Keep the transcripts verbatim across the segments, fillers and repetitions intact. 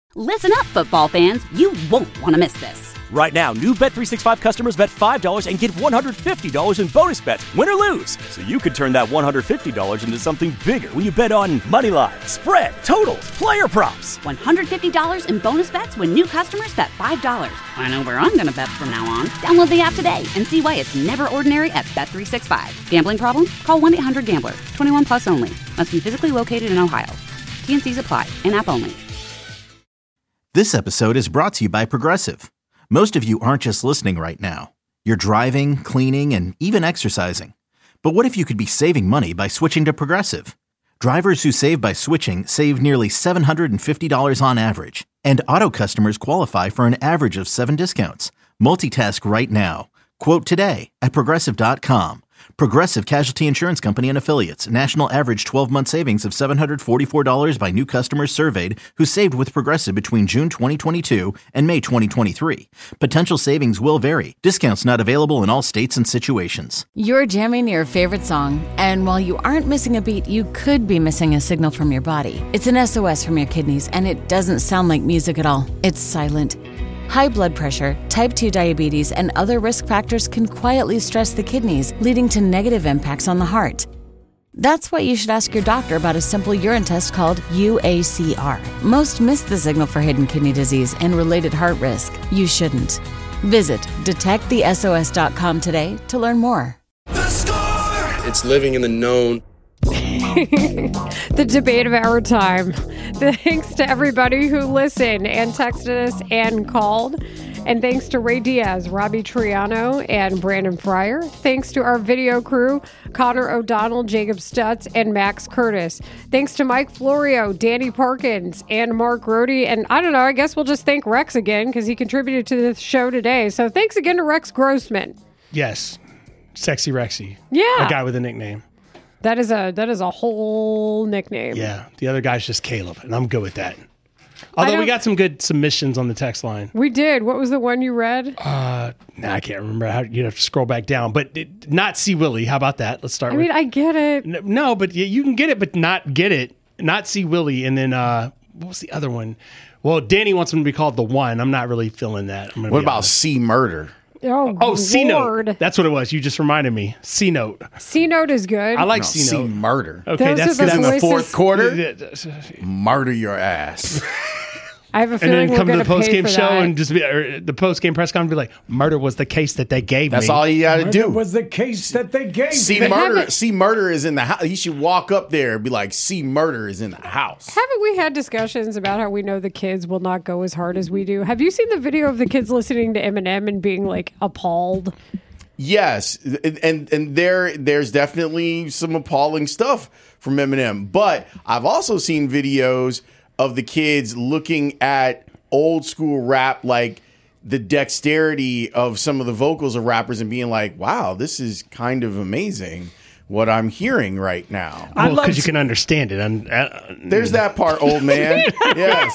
Listen up, football fans. You won't want to miss this. Right now, new Bet three sixty-five customers bet five dollars and get one hundred fifty dollars in bonus bets, win or lose. So you could turn that one hundred fifty dollars into something bigger when you bet on money line, spread, totals, player props. one hundred fifty dollars in bonus bets when new customers bet five dollars. I know where I'm going to bet from now on. Download the app today and see why it's never ordinary at Bet three sixty-five. Gambling problem? Call one eight hundred gambler. twenty-one plus only. Must be physically located in Ohio. T N Cs apply. In-app only. This episode is brought to you by Progressive. Most of you aren't just listening right now. You're driving, cleaning, and even exercising. But what if you could be saving money by switching to Progressive? Drivers who save by switching save nearly seven hundred fifty dollars on average. And auto customers qualify for an average of seven discounts. Multitask right now. Quote today at Progressive dot com. Progressive Casualty Insurance Company and Affiliates. National average twelve-month savings of seven hundred forty-four dollars by new customers surveyed who saved with Progressive between June twenty twenty-two and May twenty twenty-three. Potential savings will vary. Discounts not available in all states and situations. You're jamming your favorite song, and while you aren't missing a beat, you could be missing a signal from your body. It's an S O S from your kidneys, and it doesn't sound like music at all. It's silent. High blood pressure, type two diabetes, and other risk factors can quietly stress the kidneys, leading to negative impacts on the heart. That's why you should ask your doctor about a simple urine test called U A C R. Most miss the signal for hidden kidney disease and related heart risk. You shouldn't. Visit detect the S O S dot com today to learn more. The Score! It's living in the known. The debate of our time. Thanks to everybody who listened and texted us and called. And thanks to Ray Diaz, Robbie Triano, and Brandon Fryer. Thanks to our video crew, Connor O'Donnell, Jacob Stutz, and Max Curtis. Thanks to Mike Florio, Danny Parkins, and Mark Rohde. And I don't know, I guess we'll just thank Rex again because he contributed to the show today. So thanks again to Rex Grossman. Yes. Sexy Rexy. Yeah. A guy with a nickname. That is a that is a whole nickname. Yeah. The other guy's just Caleb, and I'm good with that. Although we got some good submissions on the text line. We did. What was the one you read? Uh, nah, I can't remember. How you'd have to scroll back down. But it, not C. Willie. How about that? Let's start I with... mean, I get it. No, but you can get it, but not get it. Not C. Willie. And then, uh, what was the other one? Well, Danny wants him to be called the one. I'm not really feeling that. I'm what about C. Murder? Oh, oh C-Note. That's what it was. You just reminded me. C-Note. C-Note is good. I like no, C-Note. C-Murder. Okay, Those that's the in the fourth quarter. quarter. Murder your ass. I have a And feeling then come we're to the going post pay game for show that. and just be or the post game press conference, be like, "Murder was the case that they gave That's me." all you got to do. Was the case that they gave. See They murder. haven't- See murder is in the house. You should walk up there and be like, "See murder is in the house." Haven't we had discussions about how we know the kids will not go as hard as we do? Have you seen the video of the kids listening to Eminem and being like appalled? Yes, and and there there's definitely some appalling stuff from Eminem, but I've also seen videos of the kids looking at old school rap, like the dexterity of some of the vocals of rappers, and being like, "Wow, this is kind of amazing what I'm hearing right now." Well, because you can understand it. I'm, uh, There's that part, old man. Yes.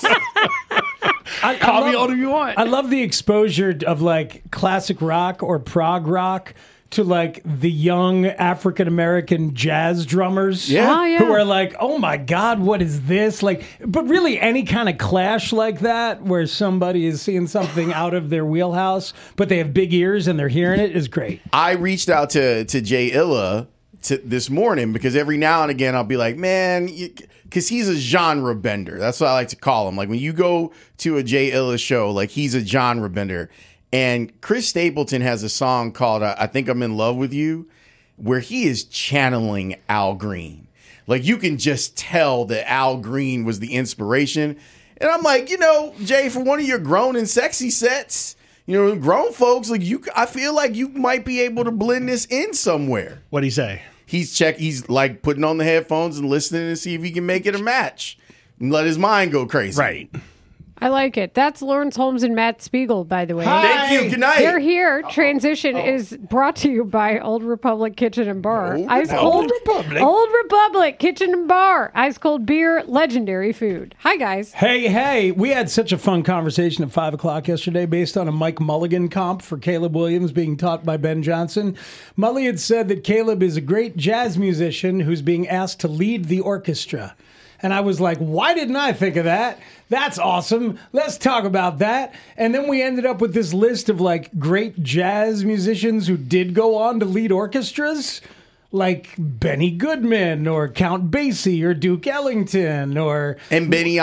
I, Call I me love, older if you want. I love the exposure of like classic rock or prog rock to like the young African American jazz drummers, Yeah. Oh, yeah. who are like, "Oh my God, what is this?" Like, but really, any kind of clash like that, where somebody is seeing something out of their wheelhouse, but they have big ears and they're hearing it, is great. I reached out to to Jay Illa to, this morning because every now and again I'll be like, man, because he's a genre bender. That's what I like to call him. Like when you go to a Jay Illa show, like he's a genre bender. And Chris Stapleton has a song called uh, I Think I'm in Love with You, where he is channeling Al Green. Like you can just tell that Al Green was the inspiration. And I'm like, you know, Jay, for one of your grown and sexy sets, you know, grown folks, like you, I feel like you might be able to blend this in somewhere. What'd he say? He's check. He's like putting on the headphones and listening to see if he can make it a match and let his mind go crazy. Right. I like it. That's Lawrence Holmes and Matt Spiegel, by the way. Thank you. Good night. They're here. Transition is brought to you by Old Republic Kitchen and Bar. Old Ice Republic. cold Republic. Old Republic Kitchen and Bar. Ice cold beer, legendary food. Hi guys. Hey, hey, we had such a fun conversation at five o'clock yesterday based on a Mike Mulligan comp for Caleb Williams being taught by Ben Johnson. Mully had said that Caleb is a great jazz musician who's being asked to lead the orchestra. And I was like, why didn't I think of that? That's awesome. Let's talk about that. And then we ended up with this list of like great jazz musicians who did go on to lead orchestras, like Benny Goodman or Count Basie or Duke Ellington or and Benny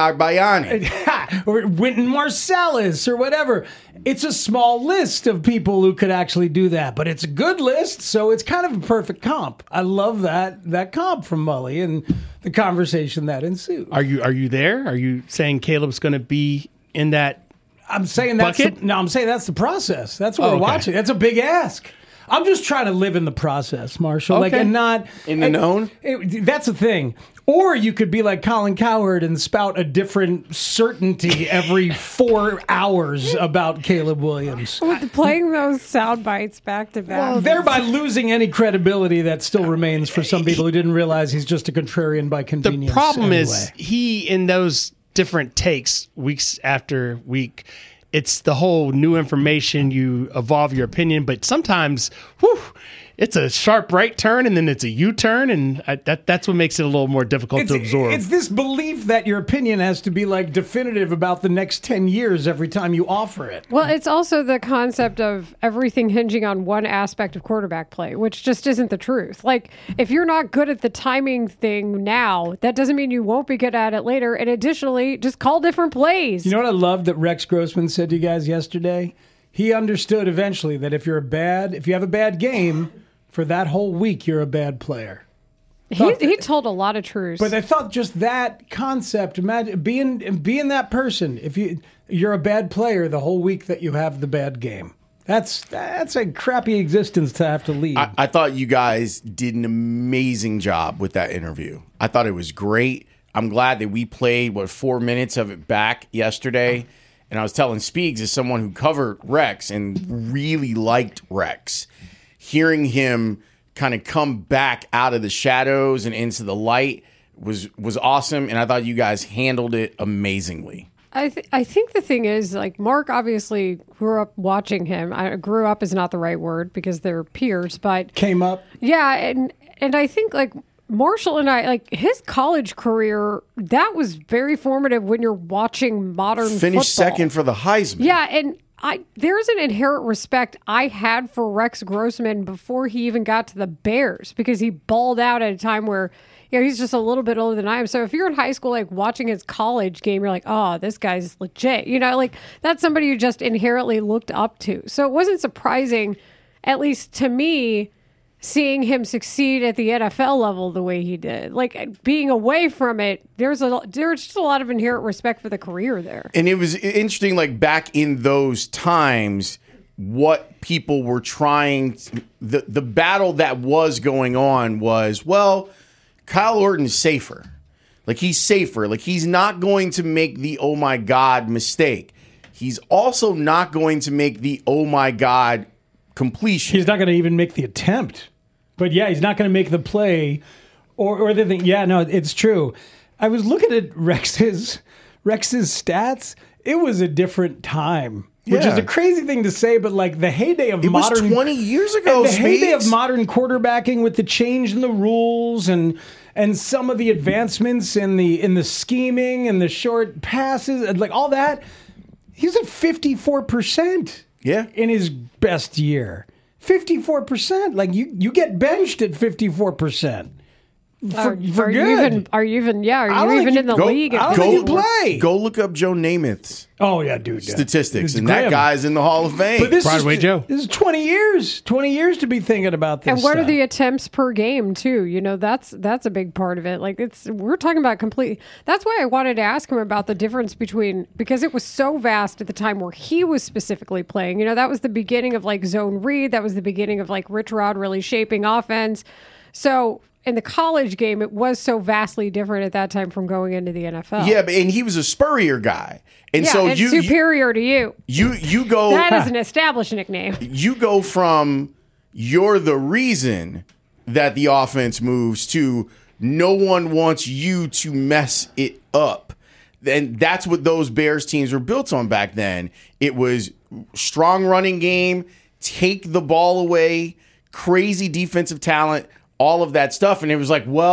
Agbayani or Wynton Marsalis or whatever. It's a small list of people who could actually do that, but it's a good list, so it's kind of a perfect comp. I love that that comp from Mully and the conversation that ensued. Are you are you there? Are you saying Caleb's going to be in that? I'm saying that's bucket? the, no. I'm saying that's the process. That's what Oh, we're okay. watching. That's a big ask. I'm just trying to live in the process, Marshall. Like, Okay. and not In the and- known? it- that's the thing. Or you could be like Colin Cowherd and spout a different certainty every four hours about Caleb Williams, With playing those sound bites back to back. thereby losing any credibility that still remains for some people who didn't realize he's just a contrarian by The convenience. problem is anyway. he in those different takes weeks after week. It's the whole new information. You evolve your opinion, but sometimes, whew, it's a sharp right turn and then it's a U-turn, and I, that that's what makes it a little more difficult to absorb. It's this belief that your opinion has to be like definitive about the next ten years every time you offer it. Well, it's also the concept of everything hinging on one aspect of quarterback play, which just isn't the truth. Like, if you're not good at the timing thing now, that doesn't mean you won't be good at it later. And additionally, just call different plays. You know what I love that Rex Grossman said to you guys yesterday? He understood eventually that if you're a bad, if you have a bad game, for that whole week, you're a bad player. he, he told a lot of truths. But I thought just that concept, imagine being being that person. If you you're a bad player the whole week that you have the bad game, that's that's a crappy existence to have to lead. I, I thought you guys did an amazing job with that interview. I thought it was great. I'm glad that we played, what, four minutes of it back yesterday. And I was telling Speaks, as someone who covered Rex and really liked Rex, hearing him kind of come back out of the shadows and into the light was was awesome. And I thought you guys handled it amazingly. I th- I think the thing is, like, Mark obviously grew up watching him. I grew up is not the right word because they're peers, but Came up. yeah, and and I think like Marshall and I, like his college career, that was very formative when you're watching modern Finished football. second for the Heisman. Yeah, and I there's an inherent respect I had for Rex Grossman before he even got to the Bears because he balled out at a time where, you know, he's just a little bit older than I am. So if you're in high school, like watching his college game, you're like, oh, this guy's legit. You know, like that's somebody you just inherently looked up to. So it wasn't surprising, at least to me, seeing him succeed at the N F L level the way he did. Like being away from it, there's a there's just a lot of inherent respect for the career there. And it was interesting, like back in those times, what people were trying, the, the battle that was going on was, well, Kyle Orton's safer. Like he's safer. Like he's not going to make the oh my God mistake. He's also not going to make the oh my God completion. He's not going to even make the attempt. But yeah, he's not going to make the play or or the thing. Yeah, no, it's true. I was looking at Rex's Rex's stats. It was a different time, which Yeah. is a crazy thing to say, but like the heyday of It was modern twenty years ago, and the heyday of Speeds. modern quarterbacking with the change in the rules and and some of the advancements in the in the scheming and the short passes and like all that. He's at fifty-four percent. Yeah. In his best year. fifty-four percent. Like you, you get benched at fifty-four percent. For, Are, for are good. you even? Are you even? Yeah. I Are don't you think even you- in the go- league? I don't at think you fifty-four? play. Go look up Joe Namath's Oh yeah, dude. yeah. statistics, It's and that grim. guy's in the Hall of Fame. But this Broadway is, Joe. This is twenty years. twenty years to be thinking about this. And what are stuff. the attempts per game too? You know, that's that's a big part of it. Like it's we're talking about complete. That's why I wanted to ask him about the difference between, because it was so vast at the time where he was specifically playing. You know, that was the beginning of like zone read. That was the beginning of like Rich Rod really shaping offense. So in the college game, it was so vastly different at that time from going into the N F L. yeah, but and he was a Spurrier guy, and yeah, so it's you, you superior to you. you you go That is an established nickname. you go from you're the reason that the offense moves to no one wants you to mess it up. And that's what those Bears teams were built on back then. It was strong running game, take the ball away, crazy defensive talent, all of that stuff. And it was like, well,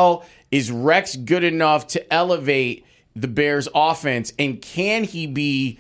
is Rex good enough to elevate the Bears offense? And can he be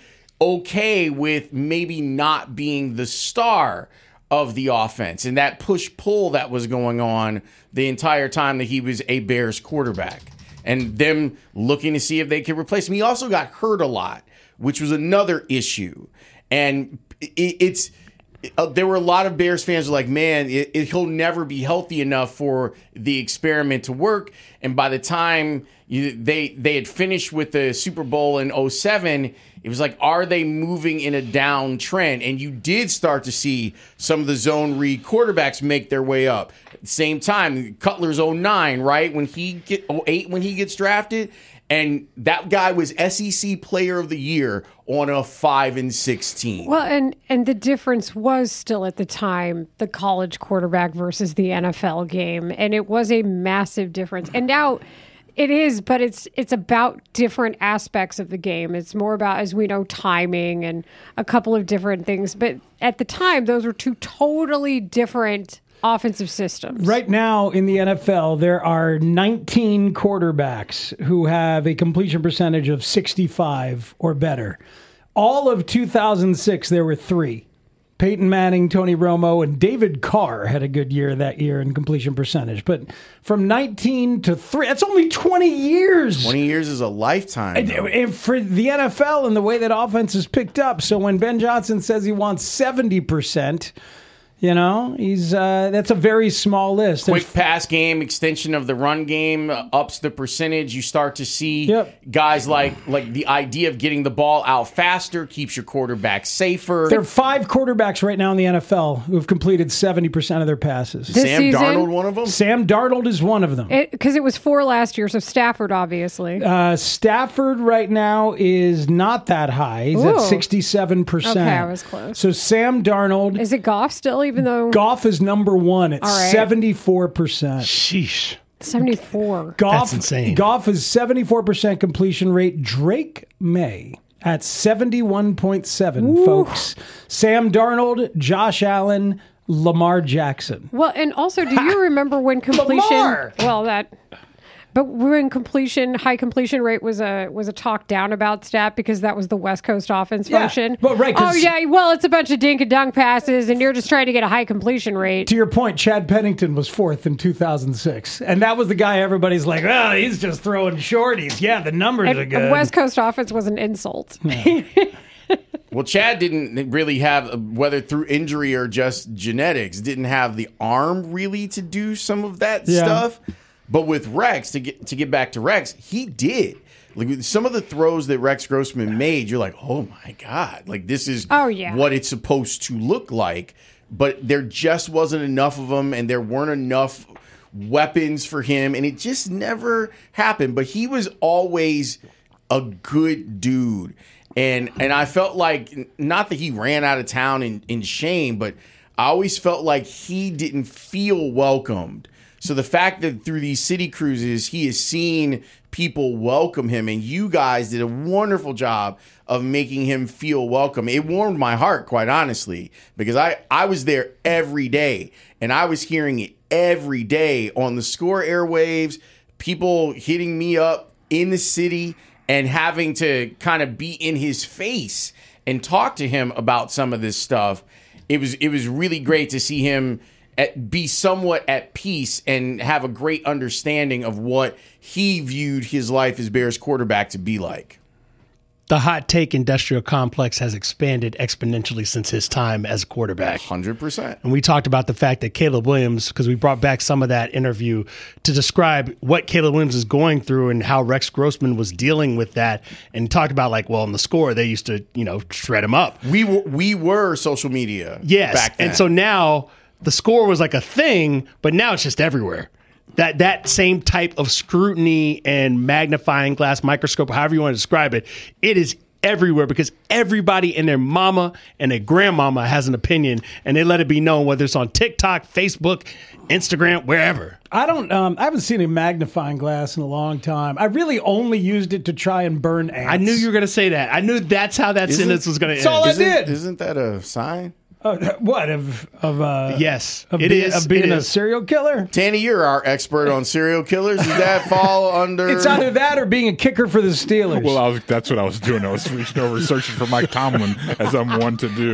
okay with maybe not being the star of the offense and that push-pull that was going on the entire time that he was a Bears quarterback and them looking to see if they could replace him? He also got hurt a lot, which was another issue. And it, it's uh, there were a lot of Bears fans who were like, man, it, it, he'll never be healthy enough for the experiment to work. And by the time you, they they had finished with the Super Bowl in oh seven, it was like, are they moving in a downtrend? And you did start to see some of the zone read quarterbacks make their way up. At the same time, Cutler's oh nine, right? When he get oh eight when he gets drafted. And that guy was S E C Player of the Year on a five and six team. Well, and and the difference was still at the time the college quarterback versus the N F L game, and it was a massive difference. And now it is, but it's it's about different aspects of the game. It's more about, as we know, timing and a couple of different things. But at the time, those were two totally different offensive systems. Right now in the N F L, there are nineteen quarterbacks who have a completion percentage of sixty-five or better. All of two thousand six, there were three. Peyton Manning, Tony Romo, and David Carr had a good year that year in completion percentage. But from nineteen to three, that's only twenty years. twenty years is a lifetime. And, and for the N F L and the way that offense is picked up. So when Ben Johnson says he wants seventy percent, you know, he's uh, that's a very small list. Quick There's, pass game, extension of the run game, uh, ups the percentage. You start to see Yep. guys like like the idea of getting the ball out faster keeps your quarterback safer. there are five quarterbacks right now in the N F L who have completed seventy percent of their passes. This Sam season- Darnold, one of them. Sam Darnold is one of them. Because it, it was four last year, so Stafford, obviously. Uh, Stafford right now is not that high. He's at Ooh. sixty-seven percent. Okay, I was close. So Sam Darnold, Is it Goff still, even though Goff is number one at All right. seventy-four percent. Sheesh. seventy-four? Goff, That's insane. Goff is seventy-four percent completion rate. Drake May at seventy-one point seven, folks. Sam Darnold, Josh Allen, Lamar Jackson. Well, and also, do you remember when completion? Lamar! Well, that. But when completion, high completion rate was a was a talk down about stat because that was the West Coast offense Yeah, function. well, right, 'cause- Oh yeah, well it's a bunch of dink and dunk passes, and you're just trying to get a high completion rate. To your point, Chad Pennington was fourth in two thousand six. And that was the guy everybody's like, oh, he's just throwing shorties. Yeah, the numbers And are good. West Coast offense was an insult. Well, Chad didn't really have, whether through injury or just genetics, didn't have the arm really to do some of that Yeah. stuff. But with Rex, to get to get back to Rex, he did. Like with some of the throws that Rex Grossman made, you're like, oh my God, like this is Oh, yeah. what it's supposed to look like. But there just wasn't enough of them, and there weren't enough weapons for him, and it just never happened. But he was always a good dude. And and I felt like, not that he ran out of town in, in shame, but I always felt like he didn't feel welcomed. So the fact that through these city cruises, he has seen people welcome him, and you guys did a wonderful job of making him feel welcome. It warmed my heart, quite honestly, because I, I was there every day, and I was hearing it every day on the Score airwaves, people hitting me up in the city and having to kind of be in his face and talk to him about some of this stuff. It was it was really great to see him at, be somewhat at peace and have a great understanding of what he viewed his life as Bears quarterback to be like. The hot take industrial complex has expanded exponentially since his time as a quarterback. one hundred percent. And we talked about the fact that Caleb Williams, because we brought back some of that interview to describe what Caleb Williams is going through and how Rex Grossman was dealing with that, and talked about, like, well, in the Score, they used to, you know, shred him up. We were, we were social media Yes. back then. And so now the Score was like a thing, but now it's just everywhere. That that same type of scrutiny and magnifying glass, microscope, however you want to describe it, it is everywhere because everybody and their mama and their grandmama has an opinion, and they let it be known, whether it's on TikTok, Facebook, Instagram, wherever. I don't. Um, I haven't seen a magnifying glass in a long time. I really only used it to try and burn ants. I knew you were going to say that. I knew that's how that Isn't- sentence was going to That's all end. I isn't, did. Isn't that a sign? Uh, what of of uh, Yes, of, it be, is. of being It a is. serial killer? Tanny, you're our expert on serial killers. Does that fall under? It's either that or being a kicker for the Steelers. Well, I was, that's what I was doing. I was reaching over, searching for Mike Tomlin, as I'm one to do.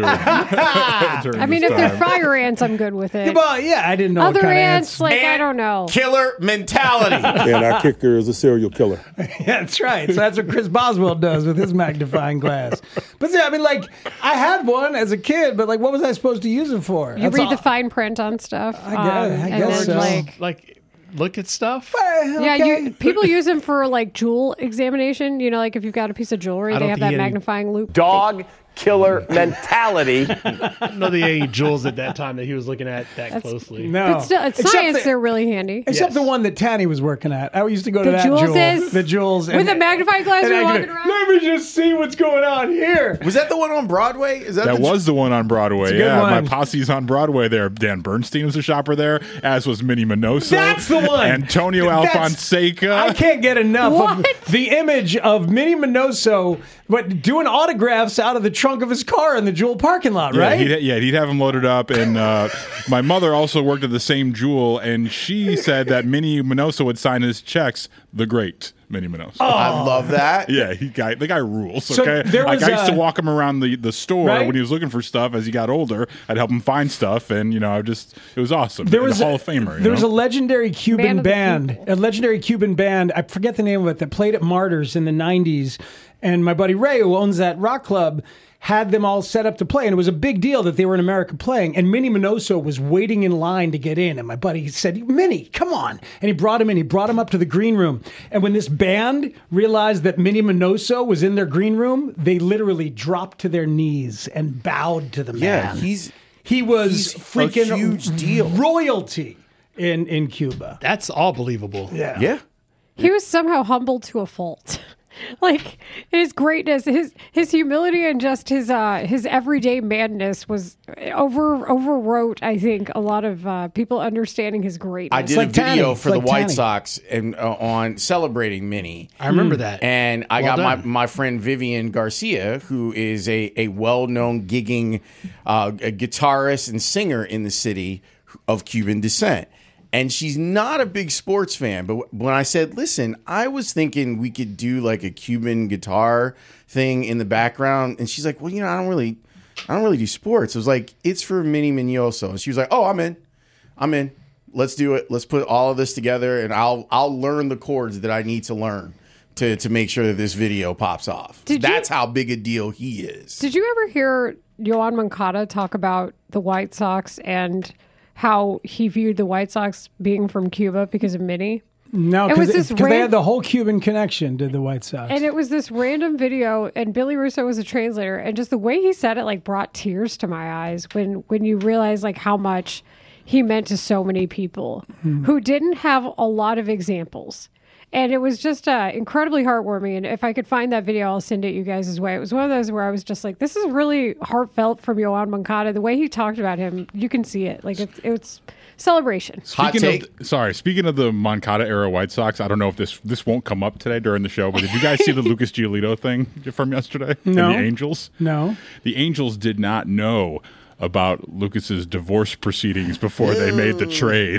I mean, if they're fire ants, I'm good with it. Well, yeah, I didn't know Other what kind ants, of like, I Ant don't know. Killer mentality. And our kicker is a serial killer. ants. Yeah, that's right. So that's what Chris Boswell does with his magnifying glass. But see, I mean, like, I had one as a kid, but like, what was I supposed to use it for? You That's read all- the fine print on stuff. I guess- um, I and guess then, so. like, Like, look at stuff. Well, yeah, okay. you, people use them for like jewel examination. You know, like if you've got a piece of jewelry, I they don't have think that any- magnifying loop. Dog killer mentality. I don't know the any jewels at that time that he was looking at that That's- closely. No. But still, it's Except science. the- they're really handy. Except Yes. the one that Tanny was working at. I used to go to The that Jules jewel. is? The jewels. With a magnifying glass, and you're I walking could- around? Let me just see what's going on here. Was that the one on Broadway? Is that, That the was the one on Broadway. a good Yeah, one. my posse's on Broadway there. Dan Bernstein was a shopper there, as was Minnie Minoso. That's the one. Antonio That's- Alfonseca. I can't get enough What? of the image of Minnie Minoso but doing autographs out of the trunk of his car in the Jewel parking lot, Yeah, right? he'd, yeah, he'd have him loaded up. And uh, my mother also worked at the same Jewel, and she said that Minnie Minoso would sign his checks. The great Minnie Minoso. I love that. Yeah, he guy the guy rules. So Okay, there like was, I used to uh, walk him around the, the store right? when he was looking for stuff. As he got older, I'd help him find stuff, and you know, I just it was awesome. There And was a Hall a, of Famer. You There was know? a legendary Man Cuban of the band, people. a legendary Cuban band. I forget the name of it that played at Martyrs in the nineties. And my buddy Ray, who owns that rock club, had them all set up to play. And it was a big deal that they were in America playing. And Minnie Minoso was waiting in line to get in. And my buddy said, Minnie, come on. And he brought him in. He brought him up to the green room. And when this band realized that Minnie Minoso was in their green room, they literally dropped to their knees and bowed to the man. Yeah, he's He was he's a freaking huge deal. royalty in, in Cuba. That's all believable. Yeah. yeah. He was somehow humbled to a fault. Like his greatness, his his humility, and just his uh, his everyday madness was over overwrote. I think a lot of uh, people understanding his greatness. I did like a video Tanny. for It's the like White Tanny. Sox and uh, on celebrating Minnie. I remember that. And I Well got my, done. my friend Vivian Garcia, who is a, a well known gigging uh, a guitarist and singer in the city of Cuban descent. And she's not a big sports fan. But when I said, listen, I was thinking we could do like a Cuban guitar thing in the background. And she's like, well, you know, I don't really, I don't really do sports. I was like, it's for Minnie Minoso. And she was like, oh, I'm in. I'm in. Let's do it. Let's put all of this together, and I'll I'll learn the chords that I need to learn to to make sure that this video pops off. Did you- That's how big a deal he is. Did you ever hear Yoan Moncada talk about the White Sox and how he viewed the White Sox being from Cuba because of Minnie? No, It was because this they ran- had the whole Cuban connection to the White Sox. And it was this random video, and Billy Russo was a translator, and just the way he said it like brought tears to my eyes when when you realize like how much he meant to so many people who didn't have a lot of examples. And it was just uh, incredibly heartwarming. And if I could find that video, I'll send it you guys' way. It was one of those where I was just like, this is really heartfelt from Yoan Moncada. The way he talked about him, you can see it. Like it's, it's celebration. Hot Speaking take. of, sorry, speaking of the Moncada era White Sox, I don't know if this this won't come up today during the show, but did you guys see the Lucas Giolito thing from yesterday? No. And the Angels? No. The Angels did not know about Lucas's divorce proceedings before they made the trade.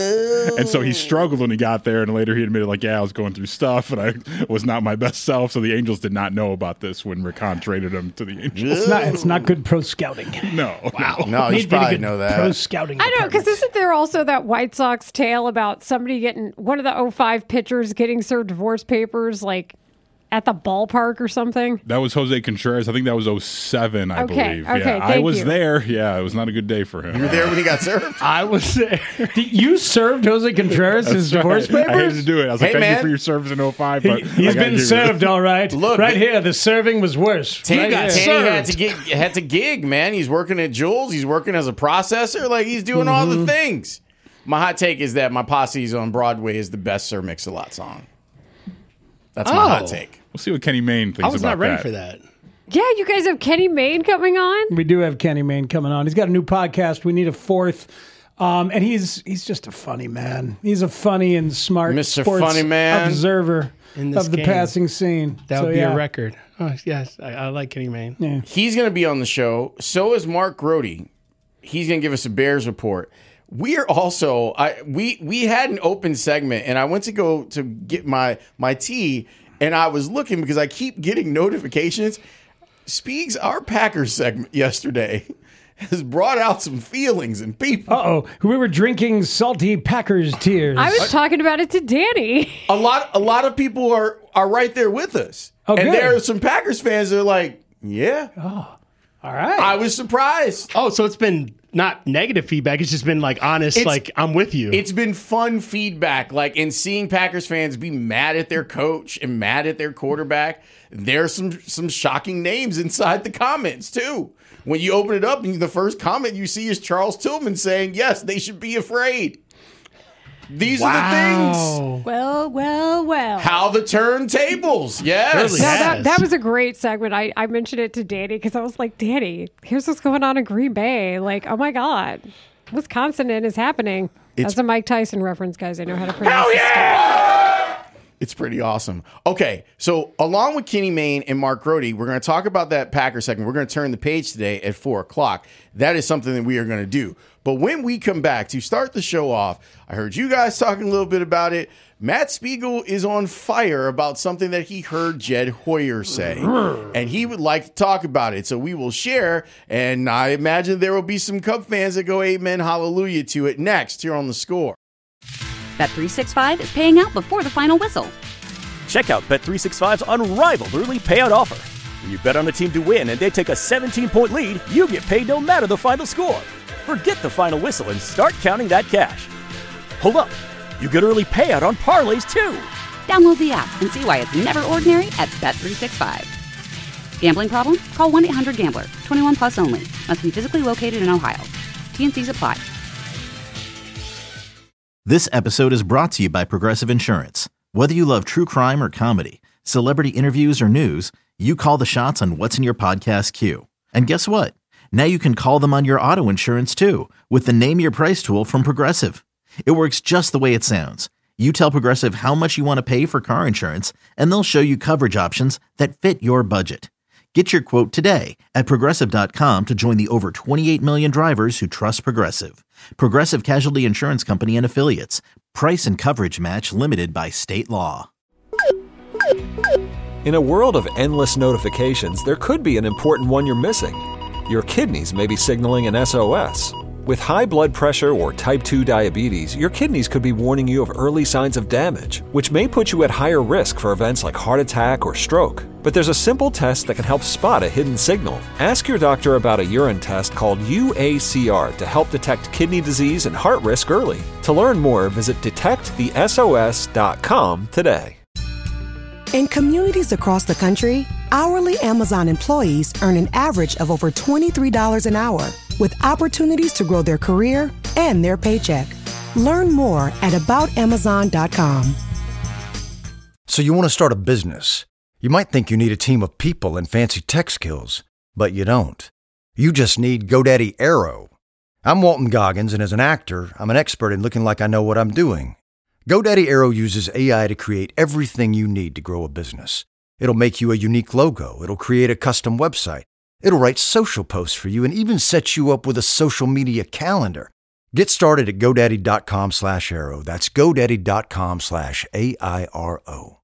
And so he struggled when he got there, and later he admitted, like, yeah, I was going through stuff, and I was not my best self. So the Angels did not know about this when Rick Hahn traded him to the Angels. It's not, it's not good pro scouting. No. Wow. No, you Need should to be probably good know Pro that. scouting. I know, because department. isn't there also that White Sox tale about somebody getting, one of the oh five pitchers getting served divorce papers, like, at the ballpark or something? That was Jose Contreras. I think that was oh seven, I Okay, believe. okay, yeah, I thank was you. there. Yeah, it was not a good day for him. You were there when he got served? I was there. You served Jose Contreras his That's divorce right. I hated to papers? do it. I was like, Hey, thank man. you for your service in oh five, but He, I has gotta been give you served, this. all right. Look, right it- here, the serving was worse. Tanny, He got Tanny had served. to gig, had to gig, man. He's working at Jules. He's working as a processor. Like he's doing all Mm-hmm. the things. My hot take is that My Posse's on Broadway is the best Sir Mix-a-Lot song. That's my Oh. hot take. We'll see what Kenny Mayne thinks I was about not ready that. for that. Yeah, you guys have Kenny Mayne coming on? We do have Kenny Mayne coming on. He's got a new podcast. We need a fourth. Um, and he's he's just a funny man. He's a funny and smart Mister sports Funny Man. observer In this of the game. passing scene. That So, would be yeah. a record. Oh, yes, I, I like Kenny Mayne. Yeah. He's going to be on the show. So is Mark Grody. He's going to give us a Bears report. We are also I we we had an open segment, and I went to go to get my my tea, and I was looking because I keep getting notifications. Speaks, our Packers segment yesterday has brought out some feelings in people. Uh-oh. We were drinking salty Packers tears. I was talking about it to Danny. A lot a lot of people are are right there with us. Oh, and good. there are some Packers fans that are like, yeah. Oh, all right. I was surprised. Oh, so it's been not negative feedback. It's just been like honest, It's- like I'm with you. It's been fun feedback, like in seeing Packers fans be mad at their coach and mad at their quarterback. There's some some shocking names inside the comments too. When you open it up, and the first comment you see is Charles Tillman saying, "Yes, they should be afraid." These are the things. Well, well, well. How the turntables. Yes. Surely. No, Yes. that, that was a great segment. I, I mentioned it to Danny because I was like, Danny, here's what's going on in Green Bay. Like, oh my God, Wisconsin is happening. It's- That's a Mike Tyson reference, guys. I know how to pronounce Hell this stuff. yeah! It's pretty awesome. Okay, so along with Kenny Mayne and Mark Grody, we're going to talk about that Packer segment. We're going to turn the page today at four o'clock. That is something that we are going to do. But when we come back to start the show off, I heard you guys talking a little bit about it. Matt Spiegel is on fire about something that he heard Jed Hoyer say, and he would like to talk about it. So we will share, and I imagine there will be some Cub fans that go amen, hallelujah to it next here on The Score. Bet three sixty-five is paying out before the final whistle. Check out Bet three sixty-five's unrivaled early payout offer. When you bet on a team to win and they take a seventeen-point lead, you get paid no matter the final score. Forget the final whistle and start counting that cash. Hold up. You get early payout on parlays, too. Download the app and see why it's never ordinary at Bet three sixty-five. Gambling problem? Call one eight hundred gambler. twenty-one plus only. Must be physically located in Ohio. T N Cs apply. This episode is brought to you by Progressive Insurance. Whether you love true crime or comedy, celebrity interviews or news, you call the shots on what's in your podcast queue. And guess what? Now you can call them on your auto insurance too with the Name Your Price tool from Progressive. It works just the way it sounds. You tell Progressive how much you want to pay for car insurance, and they'll show you coverage options that fit your budget. Get your quote today at Progressive dot com to join the over twenty-eight million drivers who trust Progressive. Progressive Casualty Insurance Company and Affiliates. Price and coverage match limited by state law. In a world of endless notifications, there could be an important one you're missing. Your kidneys may be signaling an S O S. With high blood pressure or type two diabetes, your kidneys could be warning you of early signs of damage, which may put you at higher risk for events like heart attack or stroke. But there's a simple test that can help spot a hidden signal. Ask your doctor about a urine test called U A C R to help detect kidney disease and heart risk early. To learn more, visit detect the S O S dot com today. In communities across the country, hourly Amazon employees earn an average of over twenty-three dollars an hour, with opportunities to grow their career and their paycheck. Learn more at about amazon dot com. So you want to start a business. You might think you need a team of people and fancy tech skills, but you don't. You just need GoDaddy Aero. I'm Walton Goggins, and as an actor, I'm an expert in looking like I know what I'm doing. GoDaddy Aero uses A I to create everything you need to grow a business. It'll make you a unique logo. It'll create a custom website. It'll write social posts for you and even set you up with a social media calendar. Get started at GoDaddy dot com slash Aero. That's GoDaddy dot com slash A I R O.